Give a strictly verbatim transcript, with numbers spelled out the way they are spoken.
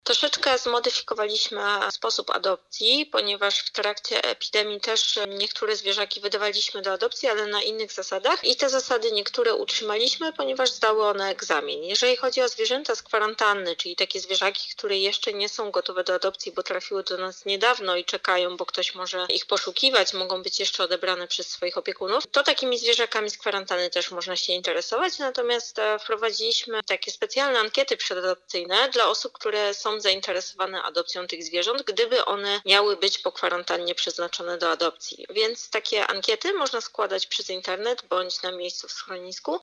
Troszeczkę zmodyfikowaliśmy sposób adopcji, ponieważ w trakcie epidemii też niektóre zwierzaki wydawaliśmy do adopcji, ale na innych zasadach i te zasady niektóre utrzymaliśmy, ponieważ zdały one egzamin. Jeżeli chodzi o zwierzęta z kwarantanny, czyli takie zwierzaki, które jeszcze nie są gotowe do adopcji, bo trafiły do nas niedawno i czekają, bo ktoś może ich poszukiwać, mogą być jeszcze odebrane przez swoich opiekunów, to takimi zwierzakami z kwarantanny też można się interesować, natomiast wprowadziliśmy takie specjalne ankiety przedadopcyjne dla osób, które są zainteresowane adopcją tych zwierząt, gdyby one miały być po kwarantannie przeznaczone do adopcji. Więc takie ankiety można składać przez internet bądź na miejscu w schronisku